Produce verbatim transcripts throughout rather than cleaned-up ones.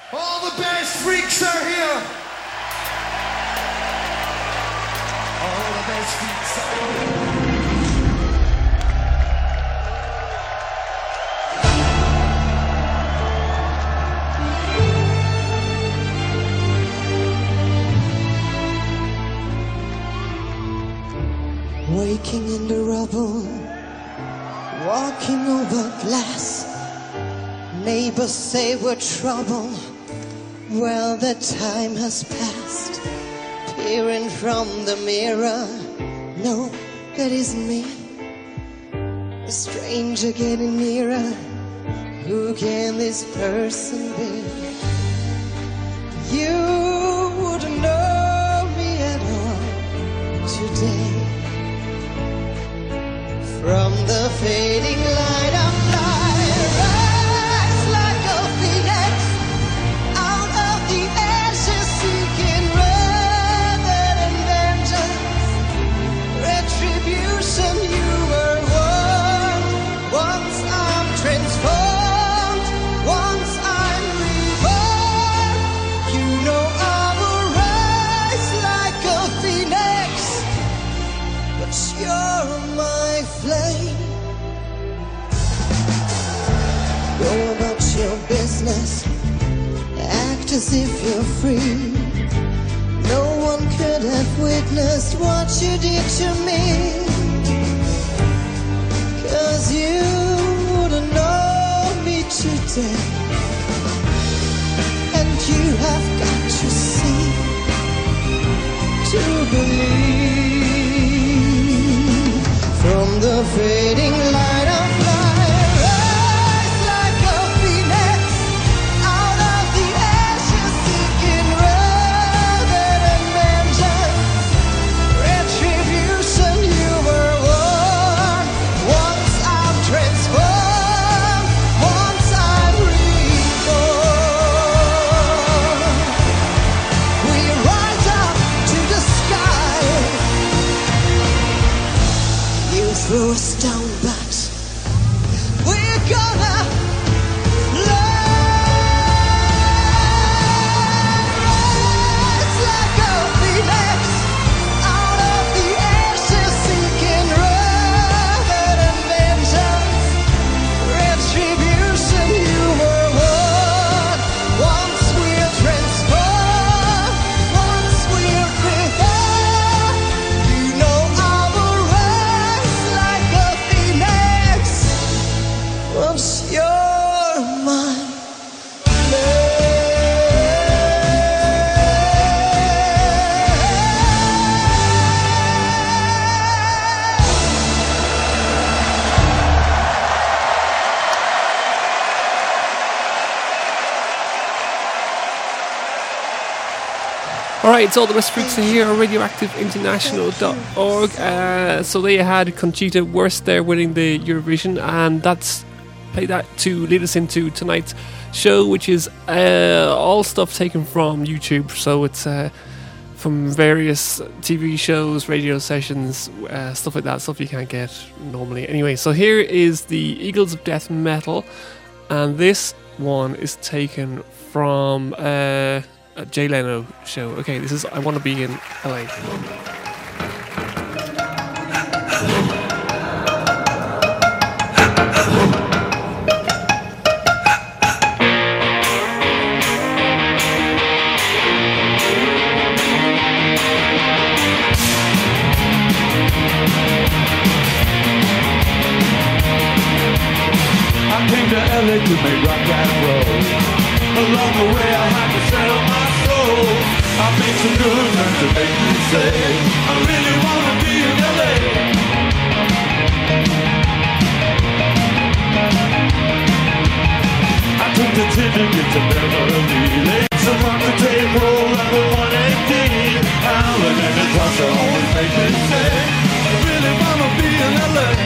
All the best freaks are here. All the best freaks are here. Waking in the rubble, walking over glass. Neighbors say we're trouble. Well, the time has passed. Peering from the mirror, no, that isn't me. A stranger getting nearer. Who can this person be? You wouldn't know me at all today. From the fading light of light, rise like a phoenix out of the ashes, seeking rather than vengeance, retribution. You were warned. Once I'm transformed, once I'm reborn. You know I will rise like a phoenix, but you're my flame. Go about your business, act as if you're free. No one could have witnessed what you did to me, 'cause you wouldn't know me today. And you have got to see to believe. From the fading light of light, rise like a phoenix out of the ashes, seeking rather than vengeance, retribution. You were warned. Once I'm transformed, once I'm reborn. We rise up to the sky. You throw us down, but we're gonna rise like a phoenix out of the ashes, seeking rather than vengeance, retribution. You were warned. Once we're transformed, once we're reborn. You know I will rise like a phoenix, once you're mine. All right, it's all the best freaks are here on radioactive international dot org. Uh, so they had Conchita Wurst there winning the Eurovision, and that's play that to lead us into tonight's show, which is uh, all stuff taken from YouTube. So it's uh, from various T V shows, radio sessions, uh, stuff like that, stuff you can't get normally. Anyway, so here is the Eagles of Death Metal, and this one is taken from uh, a Jay Leno show. Okay, this is I Want to Be in L A. I came to L A to make rock and roll. Along the way I had to settle my soul. I made some good friends to make me say I really wanna be in L A. I took the ticket to Beverly, laid some on the table and the one eighteen. Alan and Natasha always make me say I really wanna be in L A.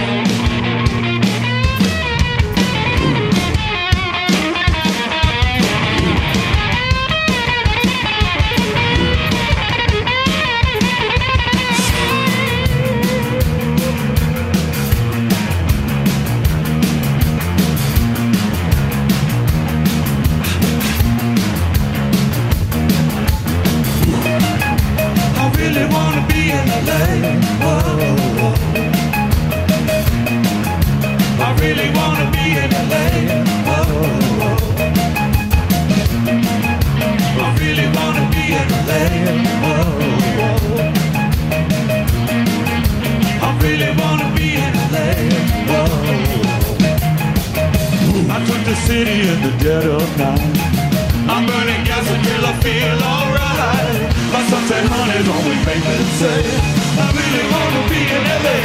and money's always make me say, I really wanna be in L A.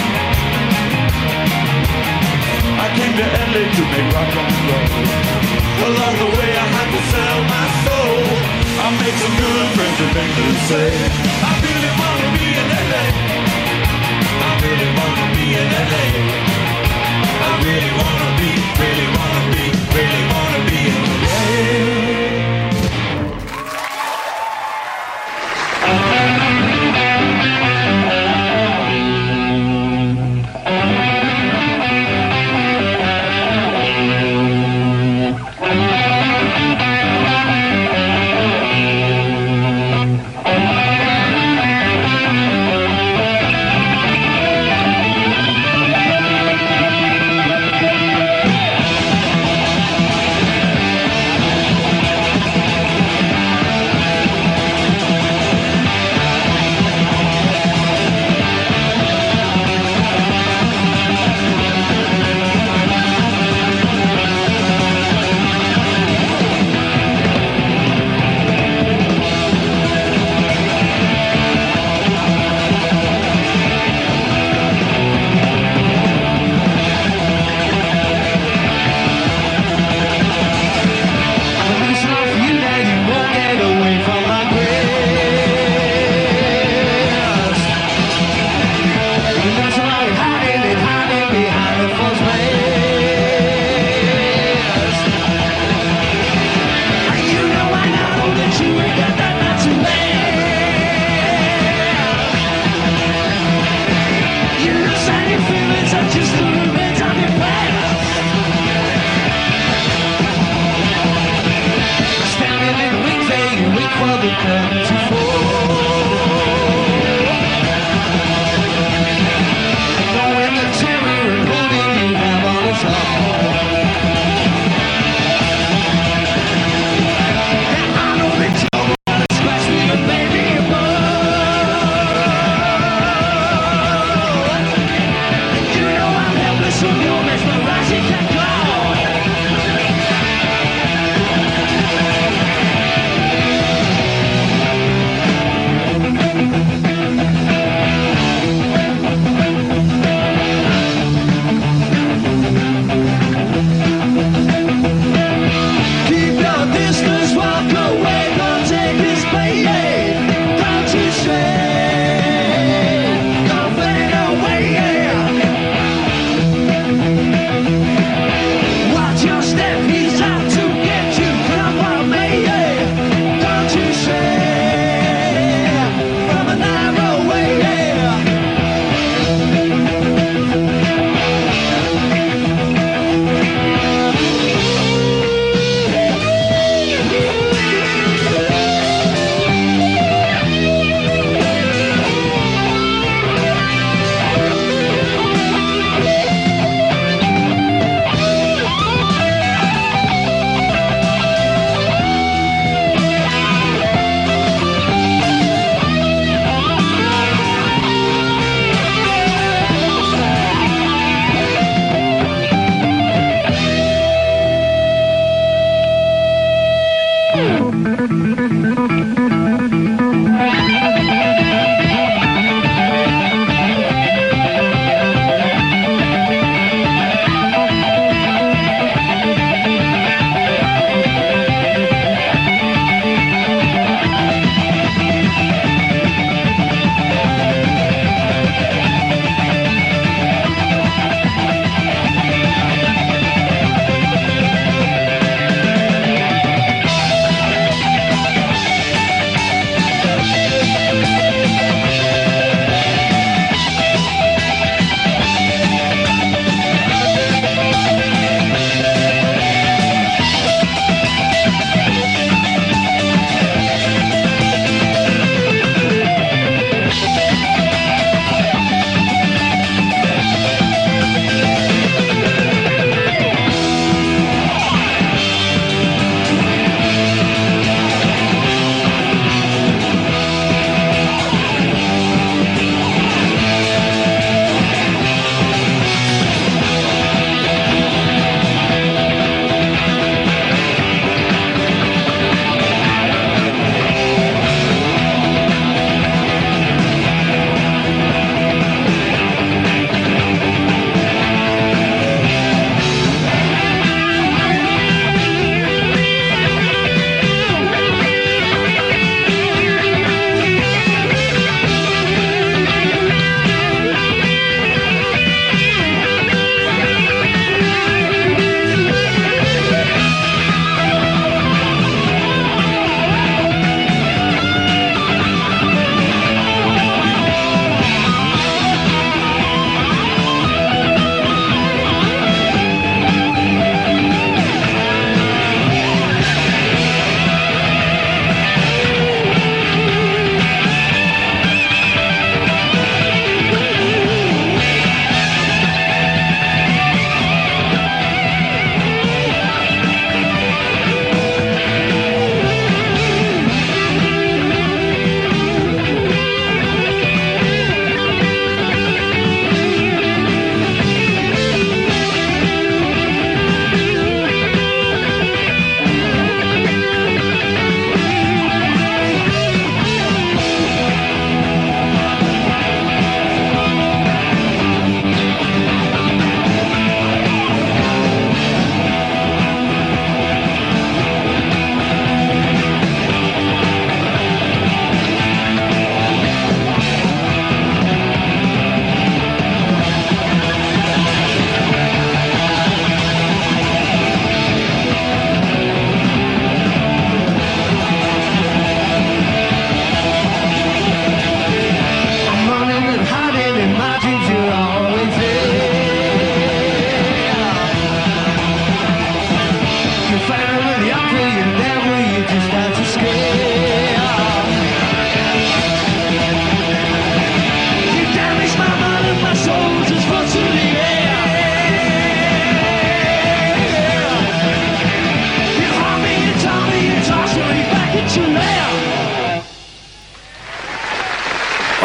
I came to L A to make rock and roll. Along the way I had to sell my soul. I made some good friends that make me say, I really wanna be in L A. I really wanna be in L A. I really wanna be, really wanna be, really wanna be in L A.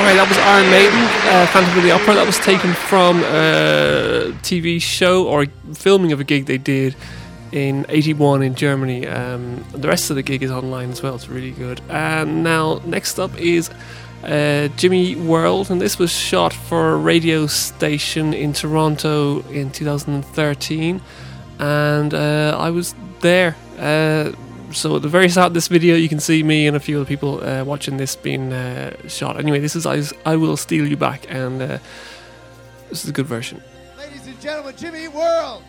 Alright, that was Iron Maiden, uh, Phantom of the Opera. That was taken from a T V show or filming of a gig they did in eighty-one in Germany. Um, the rest of the gig is online as well. It's really good. And now, next up is uh, Jimmy World, and this was shot for a radio station in Toronto in two thousand thirteen. And uh, I was there. Uh, So at the very start of this video, you can see me and a few other people uh, watching this being uh, shot. Anyway, this is I, I Will Steal You Back, and uh, this is a good version. Ladies and gentlemen, Jimmy World.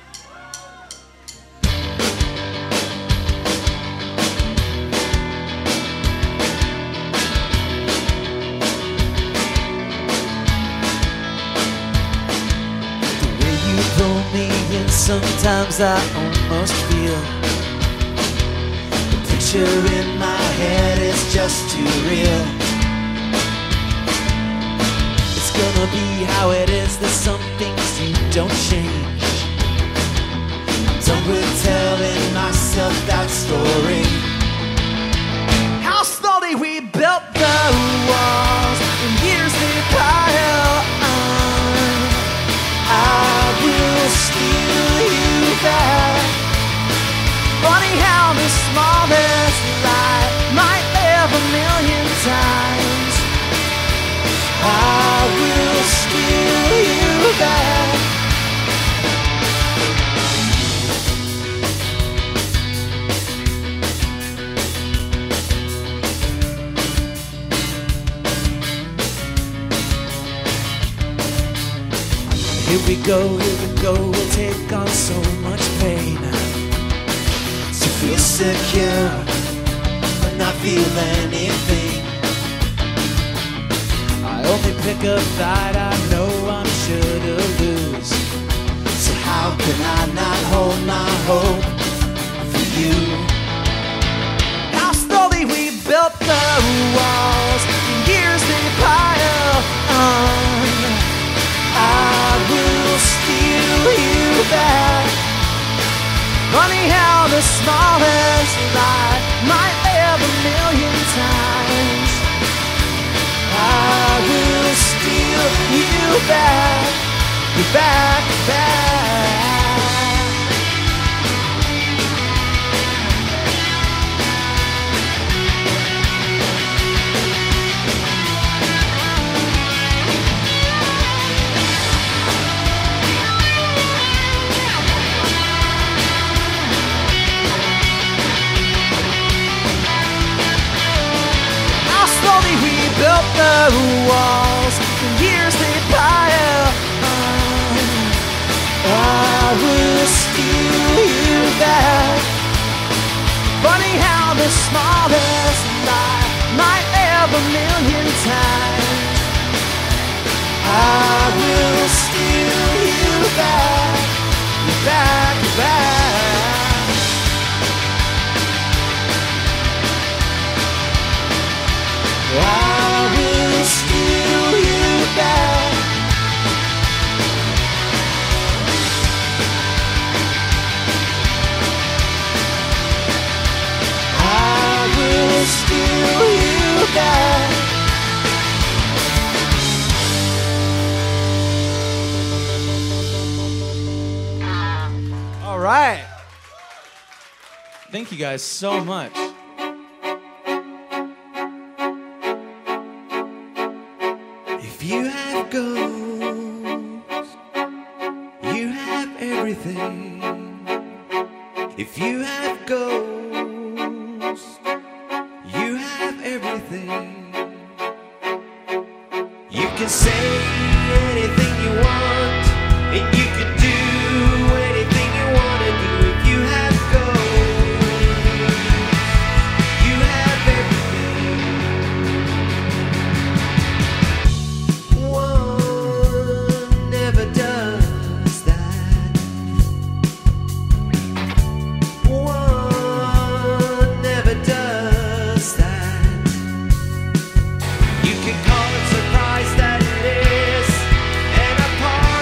The way you pull me in, sometimes I almost feel picture in my head is just too real. It's gonna be how it is, there's some things you don't change. I'm done with telling myself that story. How slowly we built the walls and years they pile on. I will steal you back. Funny how the smallest lie might live a million times. I will steal you back. Here we go, here we go, we'll take on so much pain. Feel secure, but not feel anything. I only pick a fight I know I'm sure to lose. So how can I not hold my hope for you? How slowly we built the walls, years they pile on. I will steal you back. Funny how the smallest lie might live a million times. I will steal you back, you back, back. Built the walls, and years they pile on. I will steal you back. Funny how the smallest lie might live a million times. I will steal you back, back, back. I will steal you back. I will steal you back. All right. Thank you guys so much. If you have goals, you have everything. If you have goals, you have everything. You can say anything you want, and you can do anything you want to do. If you have goals, you have everything. One never does that. One never does that. You can call it surprise that it is, and a part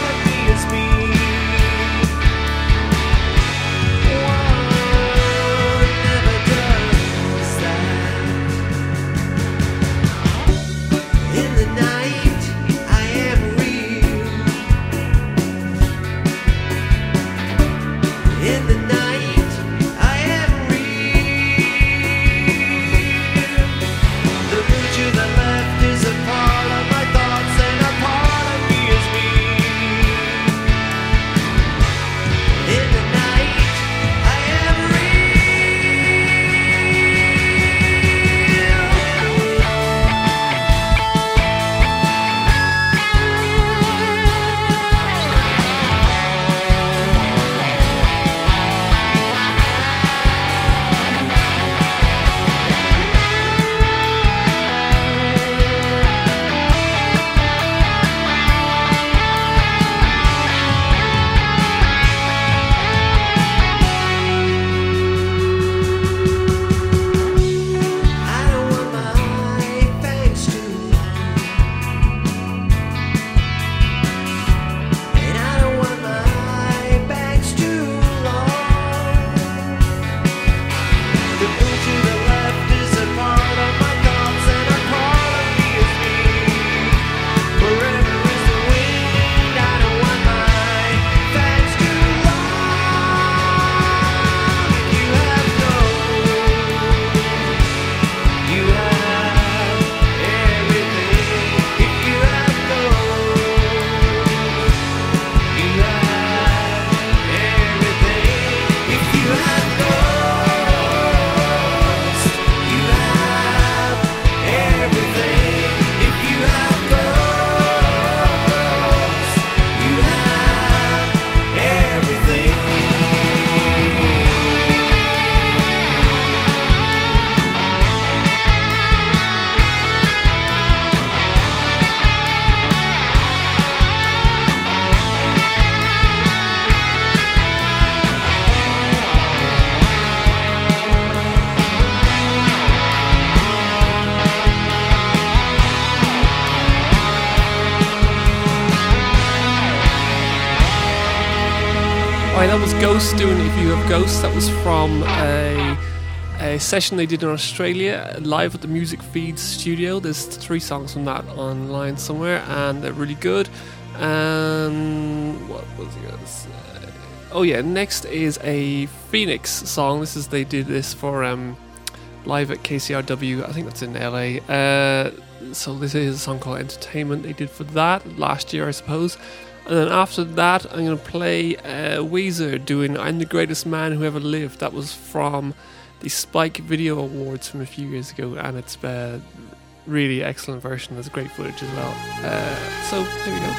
Alright, that was Ghost doing If You Have Ghosts. That was from a, a session they did in Australia, live at the Music Feeds studio. There's three songs from that online somewhere, and they're really good. And what was it going to say? Oh yeah, next is a Phoenix song. This is they did this for um, live at K C R W. I think that's in L A. Uh, so this is a song called Entertainment. They did for that last year, I suppose. And then after that, I'm going to play uh, Weezer doing I'm the Greatest Man Who Ever Lived. That was from the Spike Video Awards from a few years ago, and it's a really excellent version. There's great footage as well. Uh, so, here we go.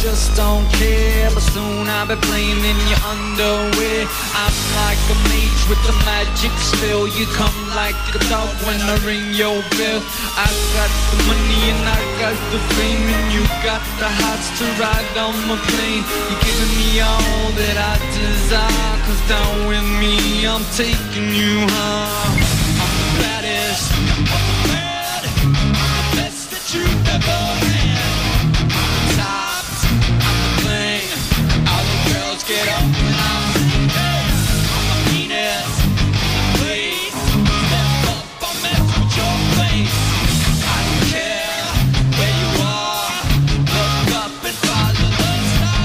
just don't care. But soon I'll be playing in your underwear. I'm like a mage with a magic spell. You come like a dog when I ring your bell. I got the money and I got the fame, and you got the hots to ride on my plane. You're giving me all that I desire, cause down with me I'm taking you home. I'm the baddest, bad, the best that you've ever had. I'm tops, I'm the thing. All the girls get up when I'm singing. I'm the meanest, please step up, I'll mess with your face. I don't care where you are, look up and follow the star.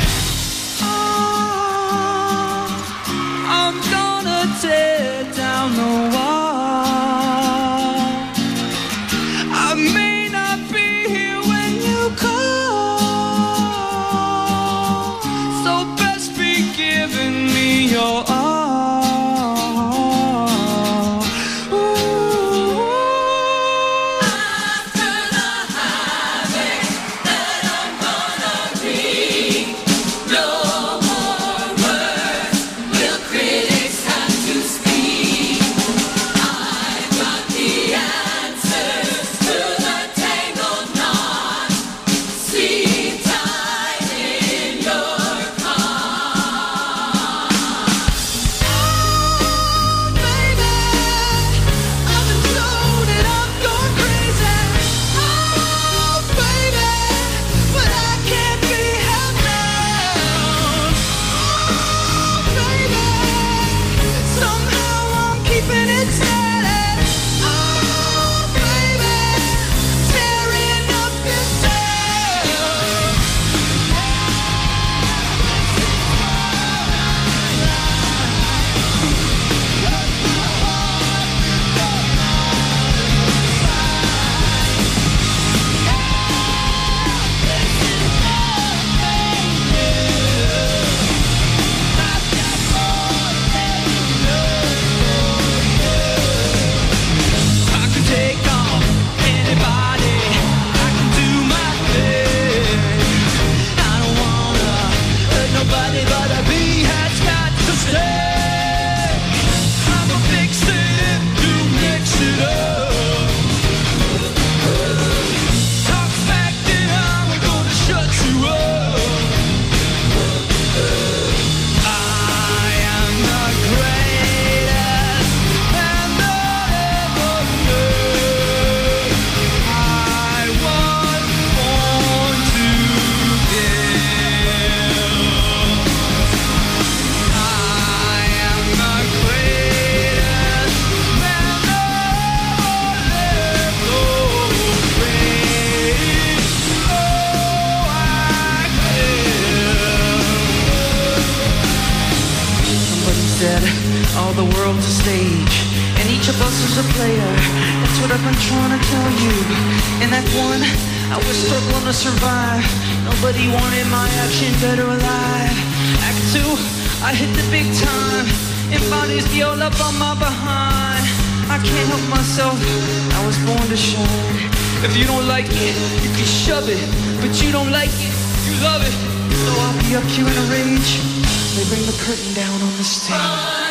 Oh, I'm gonna tear down the wall. I may not be here when you call, so best be giving me your all. Ooh. After the heartache that I'm gonna read, no more words will critics have to speak. I've got the answers to the tangled knot. Sleep tight in your car. Oh, baby, I've been loaded up, going crazy. Oh, baby, but I can't be held down. Oh, baby, somehow I'm keeping it steady. Oh, baby, tearing up this town. I can take on anybody. I can do my thing. I don't wanna hurt nobody, but a bee has got to stay. I'm a fix it, you mix it up. Talk back, then I'm gonna shut you up. I am the greatest and not ever knew. I was born to give. I am the greatest and never let go. Great, oh, I give. Somebody said, all the world's a stage, and each of us is a player. That's what I've been trying to tell you. In Act One, I was struggling to survive. Nobody wanted my action, dead or alive. Act Two, I hit the big time, and bodies be all up on my behind. I can't help myself, I was born to shine. If you don't like it, you can shove it, but you don't like it, you love it. So I'll be up here in a rage. They bring the curtain down on the stage.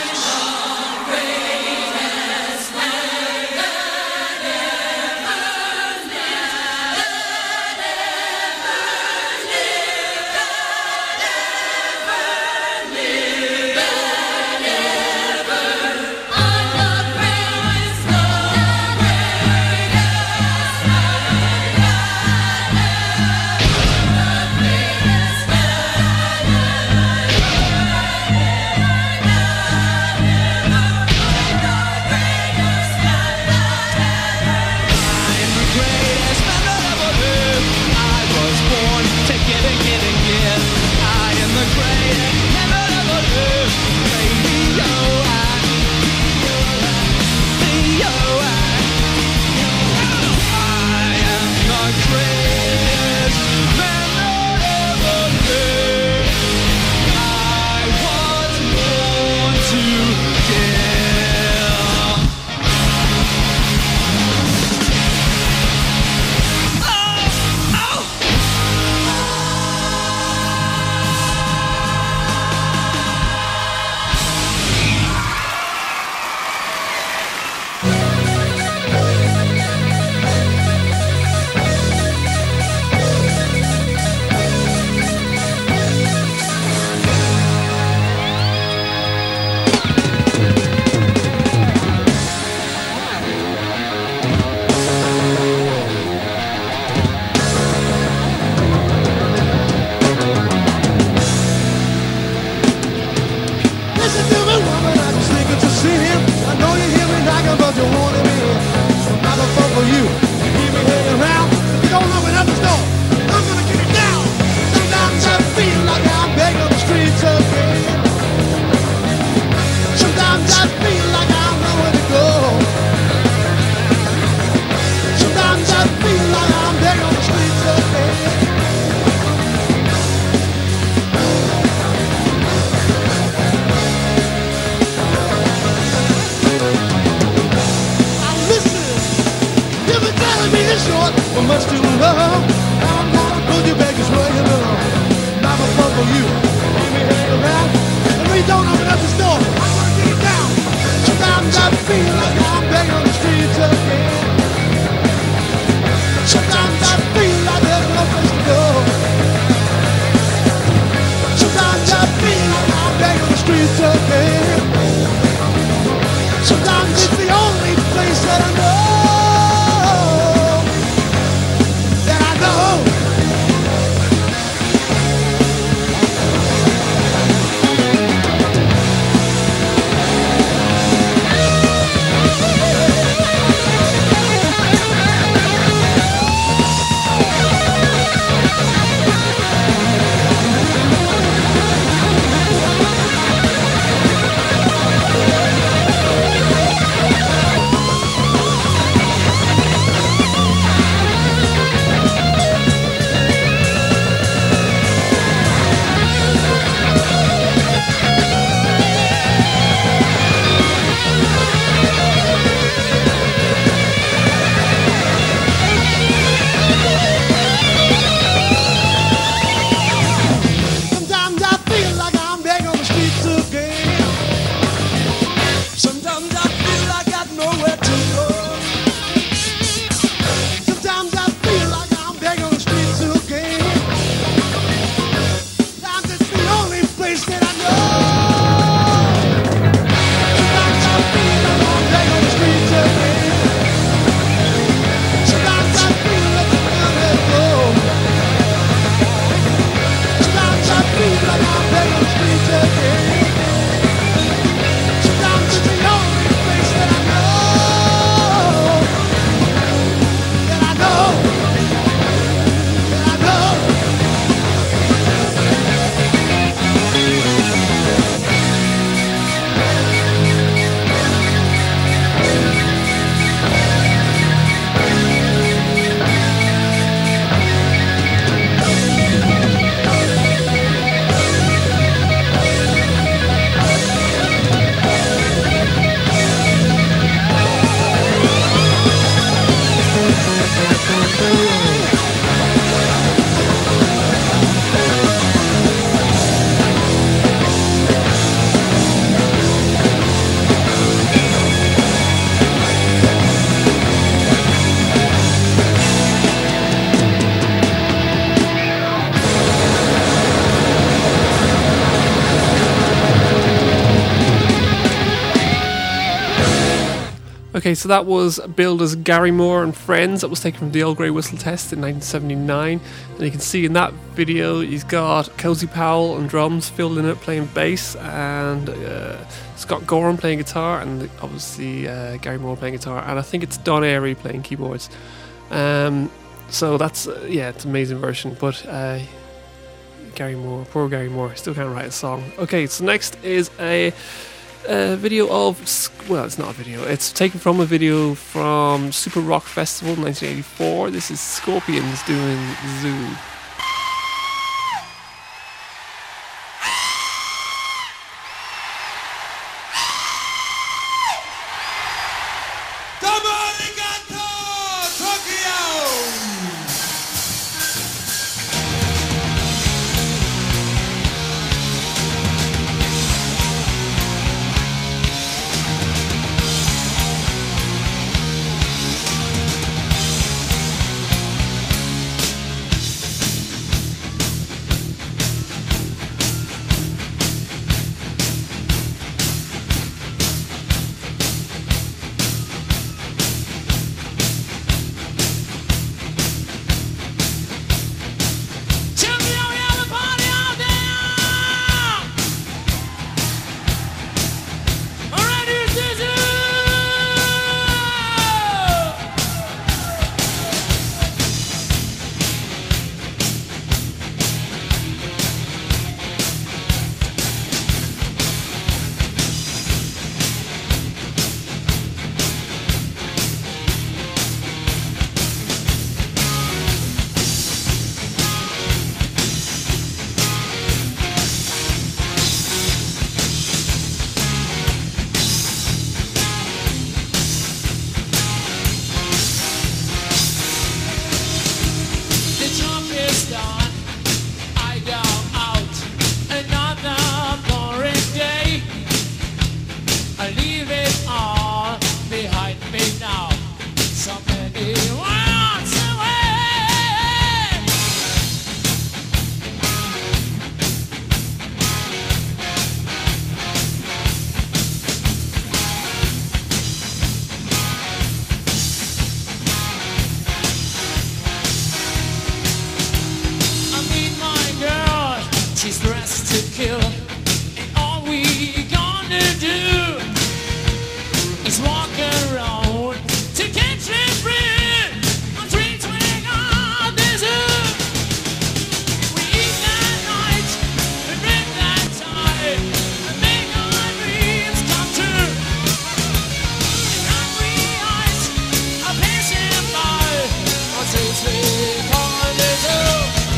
love. I'm gonna put you back just where you belong. Mama, fuck for you. Give me hang around. And when you don't open up the store, I'm gonna take it down. Sometimes I feel like I'm back on the streets again. Sometimes I feel like there's no place to go. Sometimes I feel like I'm back on the streets again. Sometimes it's the only place that I know. That I know. Sometimes I feel like I'm back on the streets again. Sometimes I feel like I got nowhere to go. Sometimes I feel like I'm back on the streets again. Sometimes it's the only place that I know. Sometimes I feel like I'm back on the streets again. Sometimes I feel like I'm nowhere to go. Sometimes I feel like I'm back on the streets again. Sometimes it's the only place that I know. That I know. That I know. Okay, so that was billed as Gary Moore and Friends. That was taken from the Old Grey Whistle Test in nineteen seventy-nine. And you can see in that video he's got Cozy Powell on drums, Phil Lynott playing bass, and uh, Scott Gorham playing guitar, and obviously uh, Gary Moore playing guitar, and I think it's Don Airy playing keyboards. Um, so that's, uh, yeah, it's an amazing version, but uh, Gary Moore, poor Gary Moore, still can't write a song. Okay, so next is a... a video of, well, it's not a video, it's taken from a video from Super Rock Festival nineteen eighty-four. This is Scorpions doing Zoo. She's dressed to kill, and all we gonna do is walk around to catch and free on three twenty on the zoo. We eat that night and drink that tide and make our dreams come true. And hungry eyes are passing by on three twenty on the zoo.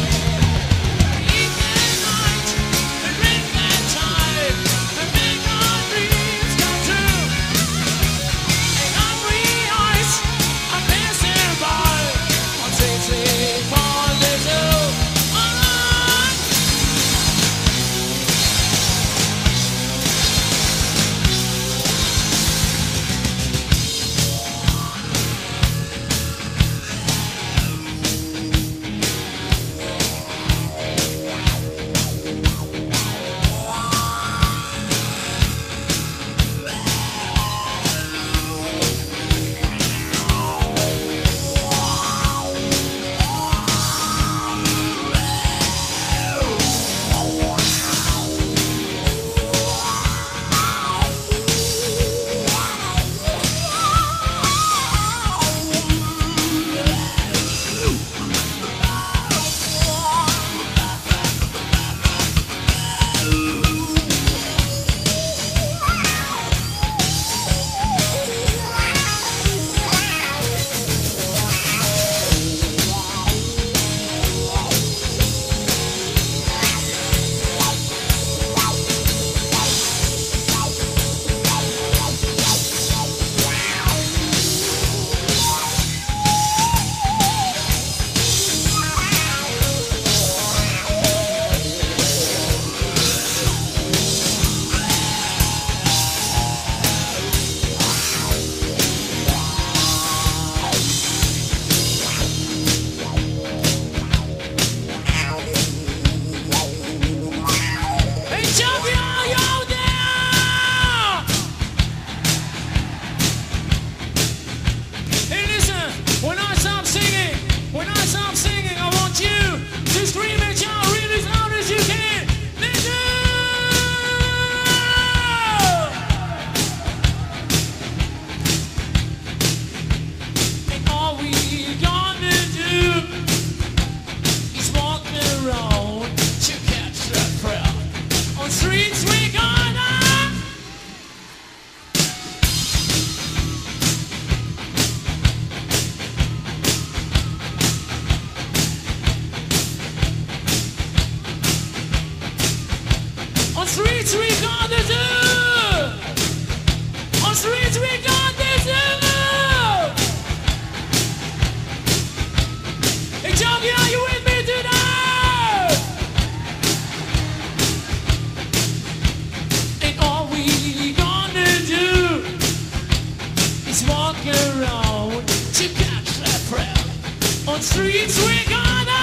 Streets we gonna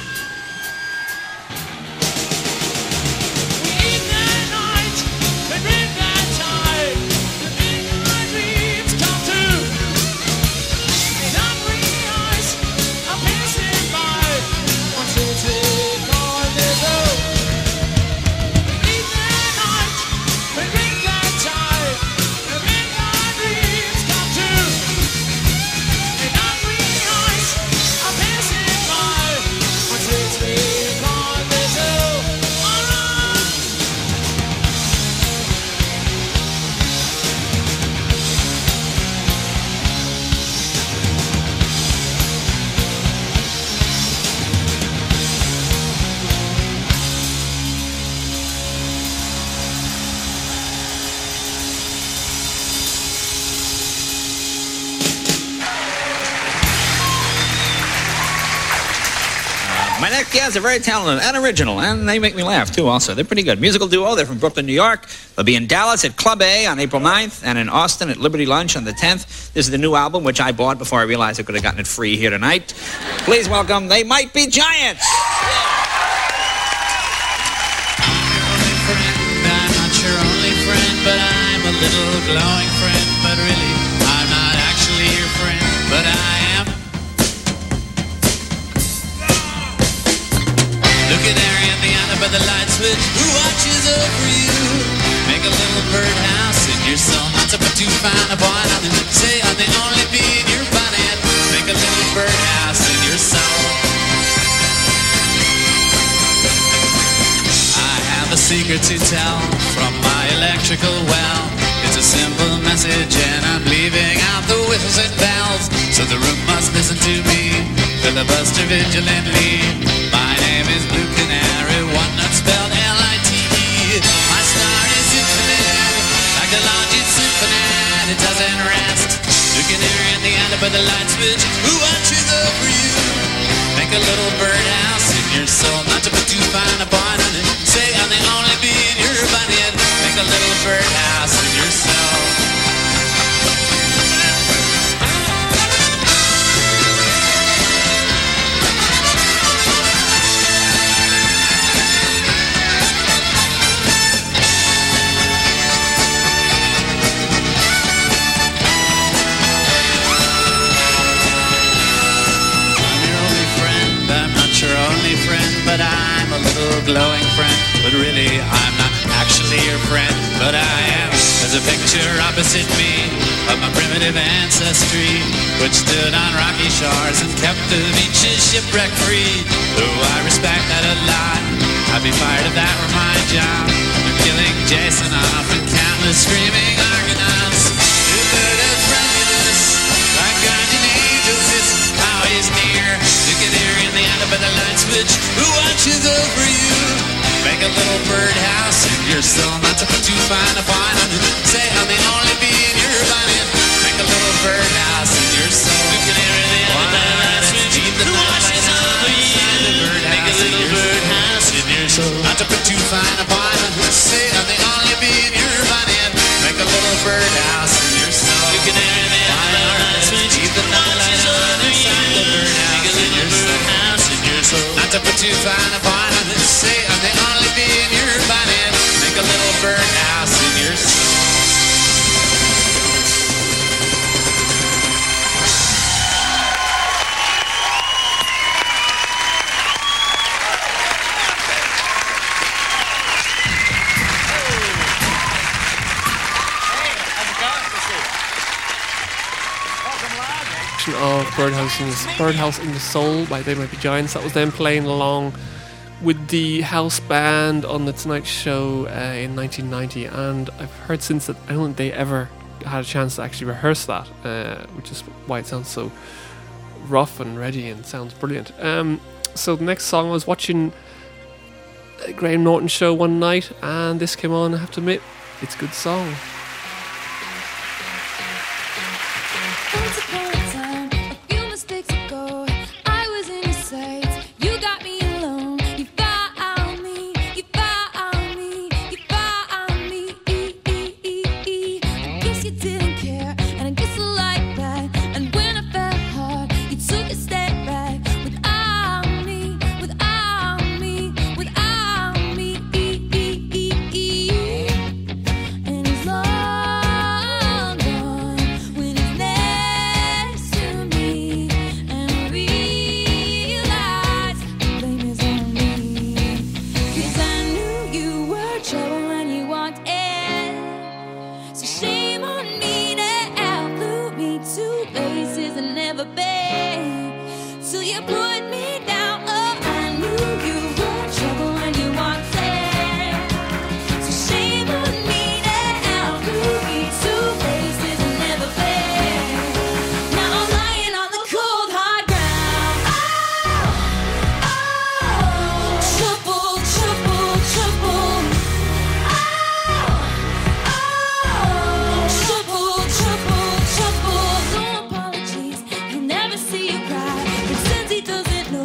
we eat that night and drink that tide to make our dreams come true. And hungry eyes are passing by on streets we gonna go. We eat that night and drink that tide to make our dreams come true. And hungry eyes are passing by. next guests are very talented and original, and they make me laugh, too, also. They're pretty good. Musical duo. They're from Brooklyn, New York. They'll be in Dallas at Club A on April ninth and in Austin at Liberty Lunch on the tenth. This is the new album, which I bought before I realized I could have gotten it free here tonight. Please welcome They Might Be Giants. I'm not your only friend, but I'm a little glowing friend. But really, I'm not actually your friend, but I am. Look at Harry at the end by the light switch, who watches over you. Make a little birdhouse in your soul, not to put too fine a point on it. Say I'm the only bee in your bonnet. Make a little birdhouse in your soul. I have a secret to tell from my electrical well. It's a simple message and I'm leaving out the whistles and bells. So the room must listen to me, filibuster vigilantly. My name is Blue Canary, one not spelled L I T E. My star is infinite, like the largest symphony. It doesn't rest. Blue Canary at the end of the light switch, who watches over you. Make a little birdhouse in your soul, not to put too fine a point on it. Say I'm the only bee in your bonnet. Make a little birdhouse in your soul. But I'm a little glowing friend. But really, I'm not actually your friend. But I am. There's a picture opposite me of my primitive ancestry, which stood on rocky shores and kept the beaches shipwreck free. Though I respect that a lot, I'd be fired if that were my job. I'm killing Jason off and countless screaming Argonauts. Who could have friendliness like guardian angels? It's how he's near. You can hear in the end of the light switch, who watches over you. Make a little birdhouse in your soul, not to put too fine a point on it. Say I'm the only bee in your bonnet. Make a little birdhouse in your soul. You can hear in the end of the light switch, who watches over you. Make a little birdhouse in your soul, not to put too fine a point on it. Say I'm the only bee in your bonnet. Make a little birdhouse in your soul. You can hear in the end of the light switch, keep the light on inside the birdhouse in your soul. Not to put too fine a point on it. Say I'm the only bee in your bonnet. Make a little birdhouse in your soul. Of Birdhouse in, the, Birdhouse in the Soul by They Might Be Giants. That was them playing along with the house band on the Tonight Show uh, in nineteen ninety, and I've heard since that I don't think they ever had a chance to actually rehearse that, uh, which is why it sounds so rough and ready and sounds brilliant. Um, so the next song, I was watching a Graham Norton show one night and this came on. I have to admit, it's a good song. Once upon a time, a few mistakes ago, I was in your sights. You got me alone. You found me. You found me. You found me. I guess you didn't care, and I guess I like that. And when I fell hard, you took a step back. Without me, without me, without me. And it's long gone when it's next to me, and I realize the blame is on me. 'Cause I knew you were trouble when you walked in. So shame on me now, flew me to places I've never been. So you put me down. Oh, I knew you were trouble when you walked in. So shame on me now, flew me to places I've never been. Now I'm lying on the cold hard ground. Oh, oh, trouble, trouble, trouble. Oh, oh, trouble, trouble, trouble. No apologies, he'll never see you cry. But since he doesn't know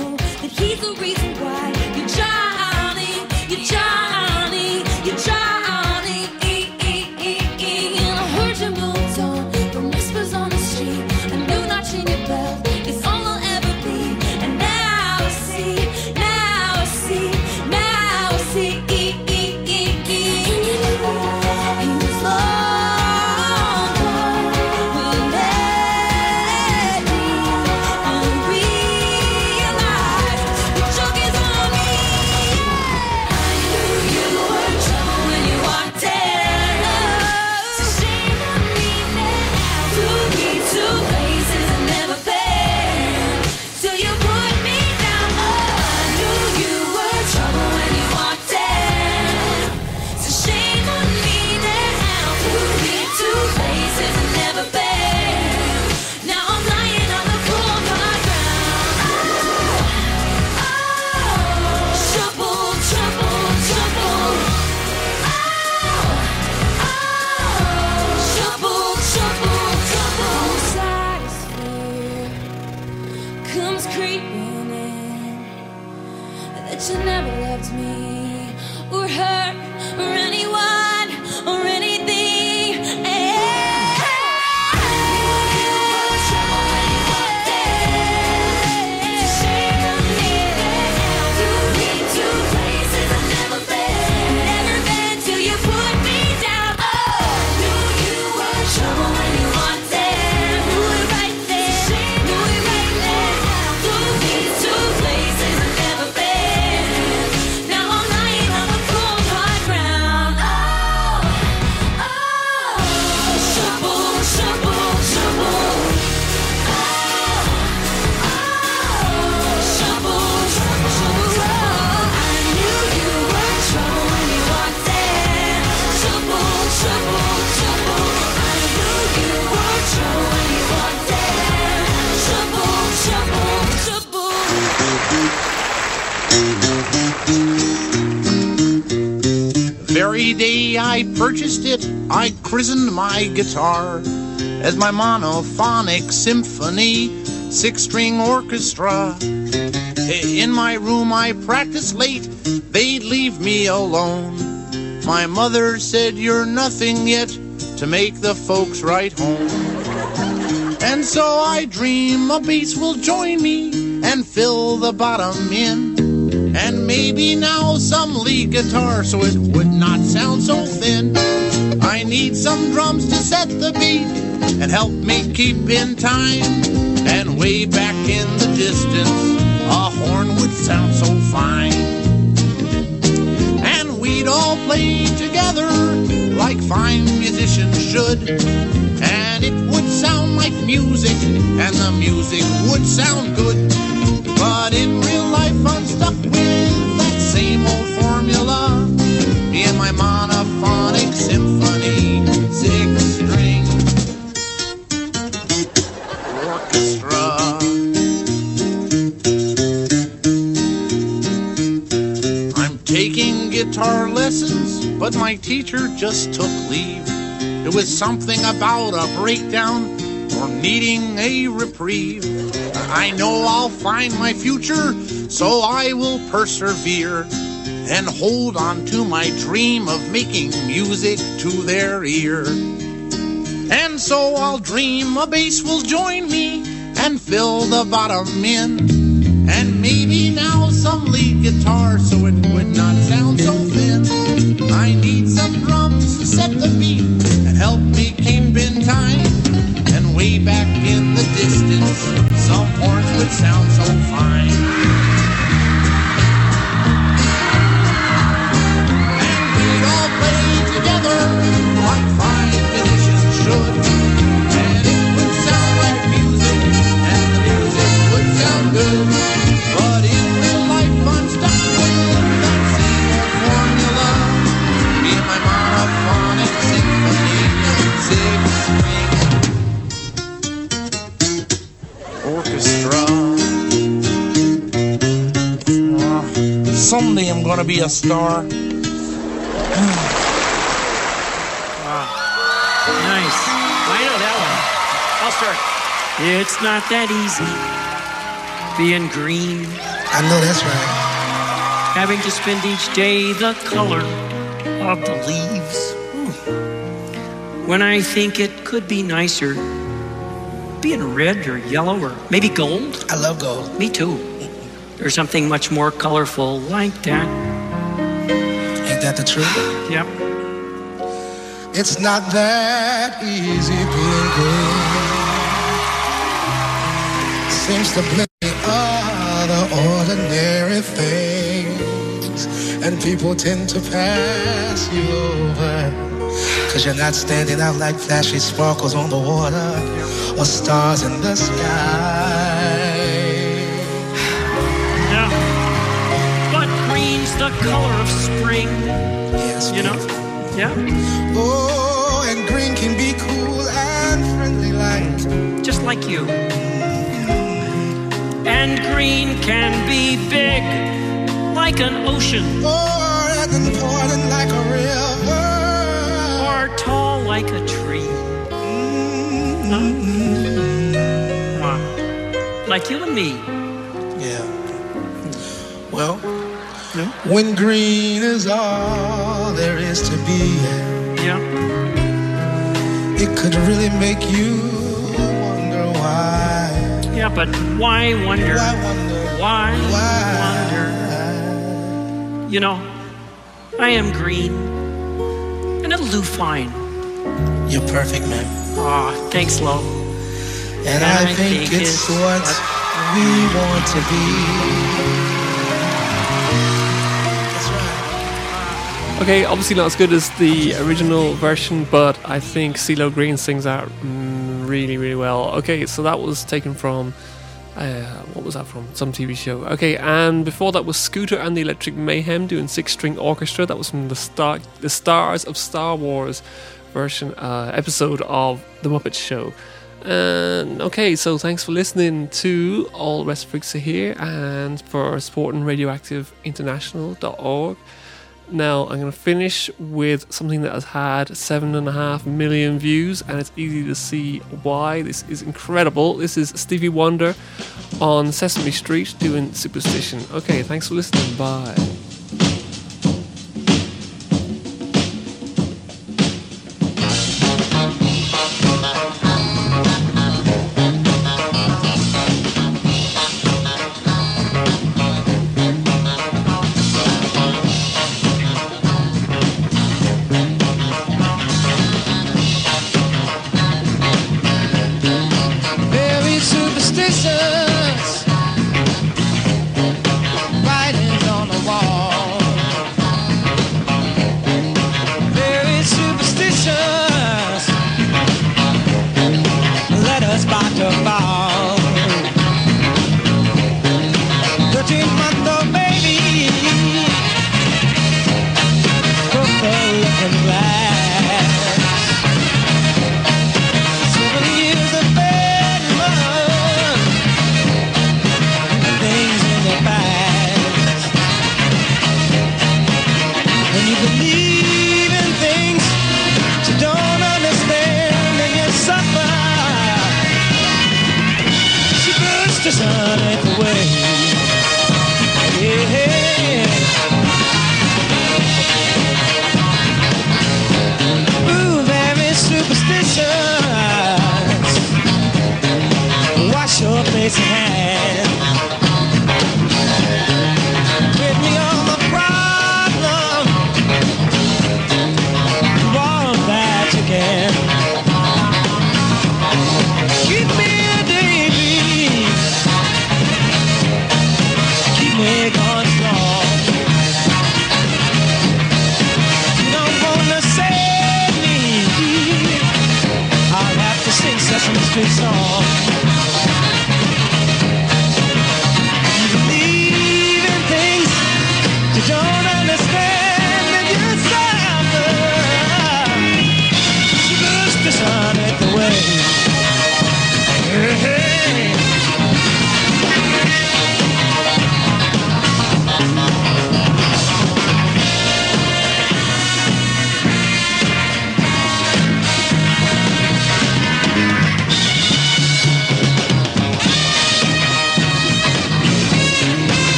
was creeping in, that you never loved me or her or anyone or anything. And very day I purchased it, I christened my guitar as my monophonic symphony six-string orchestra. In my room I practiced late, they'd leave me alone. My mother said, you're nothing yet to make the folks write home. And so I dream a bass will join me and fill the bottom in. And maybe now some lead guitar so it would not sound so thin. I need some drums to set the beat and help me keep in time. And way back in the distance, a horn would sound so fine. And we'd all play together like fine musicians should. And it would sound like music, and the music would sound good. But in real life I'm stuck with that same old formula. Me and my monophonic symphony six-string orchestra. I'm taking guitar lessons, but my teacher just took leave. It was something about a breakdown or needing a reprieve. I know I'll find my future, so I will persevere and hold on to my dream of making music to their ear. And so I'll dream a bass will join me and fill the bottom in. And maybe now some lead guitar so it would not sound so thin. I need some drums to set the beat and help me keep in time. And way back in the distance, some horns would sound so fine. And we'd all play together like fine musicians should. And it would sound like music, and the music would sound good. But in real life I'm stuck with that same old formula. Me and my monophonic symphony, six-string orchestra. Uh, someday I'm gonna be a star. Nice. I know that one. I'll start. It's not that easy being green. I know that's right. Having to spend each day the color of the leaves. When I think it could be nicer being red or yellow or maybe gold. I love gold. Me too. There's something much more colorful like that. Ain't that the truth? Yep. It's not that easy being green. Seems to blend the other ordinary things, and people tend to pass you over. Cause you're not standing out like flashy sparkles on the water or stars in the sky. Yeah. But green's the color of spring. Yes, you know? Yeah. Oh, and green can be cool and friendly like just like you. And green can be big like an ocean. Or and important like a river. Or tall like a tree. Mm-hmm. Huh? Like you and me. Well, when green is all there is to be, Yeah. it could really make you wonder why. Yeah, but why wonder? Why wonder? Why, Why? wonder? You know, I am green, and it'll do fine. You're perfect, man. Aw, thanks, Lo. And I think it's what we want to be. That's right. Okay, obviously not as good as the original version, but I think CeeLo Green sings out mm, really, really well. Okay, so that was taken from, uh, what was that from? Some T V show. Okay, and before that was Scooter and the Electric Mayhem doing Six String Orchestra. That was from the Star, the Stars of Star Wars version, uh, episode of The Muppet Show. And okay, so thanks for listening to All West Freaks Are Here and for supporting radioactive international dot org. Now I'm going to finish with something that has had seven and a half million views, and it's easy to see why. This is incredible. This is Stevie Wonder on Sesame Street doing Superstition. Okay, thanks for listening. Bye. Very superstitious, writings on the wall. Very superstitious, let us about to fall. Thirteen month old baby, broke the looking glass. Seven years of bad luck, things in the past. When you believe in things you don't understand and you suffer, superstition.